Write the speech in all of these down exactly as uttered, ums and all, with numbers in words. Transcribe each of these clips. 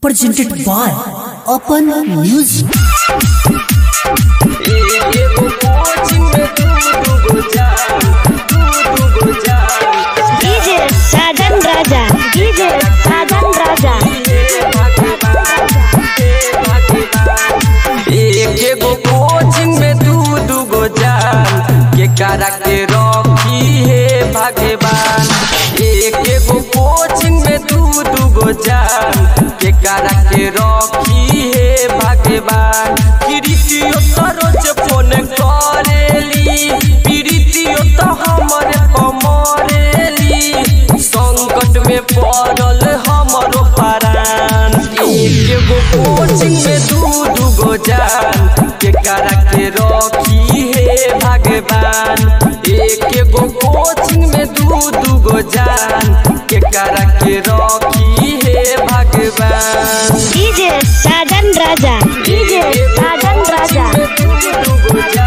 presented by Open Music. D J Sajan Raja, D J Sajan Raja. एक एगो coaching में दू दू गो जान के करा के रखी है भगवान। एक एगो कोचिंग में दू दू गो जान के करा के रखी है भगवान। प्रीतियो तो रोज फोन करेली, प्रीतियो तो हमारे पमरेली, संकट में पड़ल हमारो प्राण। एक एगो कोचिंग में दू दू गो जान के करा के रखी है भगवान। एक एगो कोचिंग में दू दू गो जान के करा के रखी है भगवान। D J Sajan Raja, D J Sajan Raja.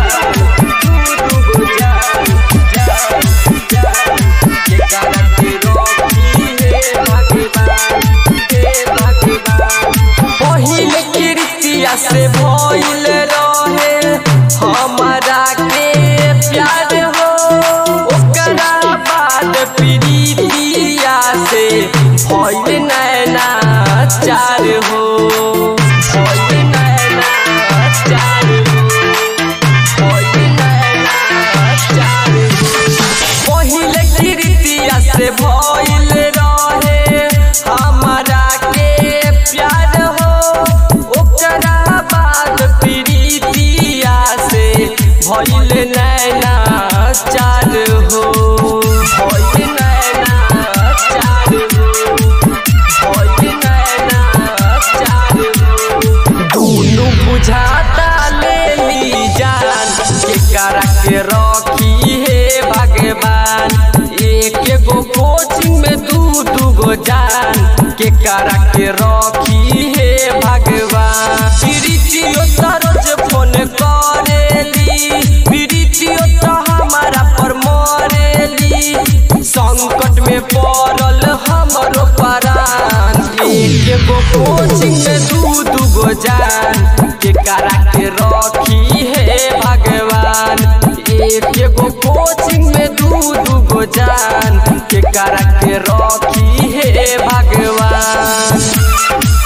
पहिले कृतिया से भइल रहे हमारा के प्यार हो, ओकरा बाद प्रीतिया से भइल नैना चार हो, भइल नैना चार हो, भइल नैना चार हो। पहिले कृतिया से भइल रहे हमारा के प्यार हो, ओकरा बाद प्रीतिया से भइल नैना चार हो, भइल नैना चार हो, भइल नैना चार हो। दुनू बुझाता लेली जान के करा के रखी है भगवान। एक एगो कोचिंग में दू दू गो जान के करा के रखी है भगवान। प्रीतियो तो रोज फोन करेली, प्रीतियो तो हमारा पर मरेली, संकट में पड़ल हमारो प्राण। एक एगो कोचिंग में दू दू गो जान के करा के रखी है भगवान। एक एगो कोचिंग में दू दू गो जान के करा के रखी है भगवान।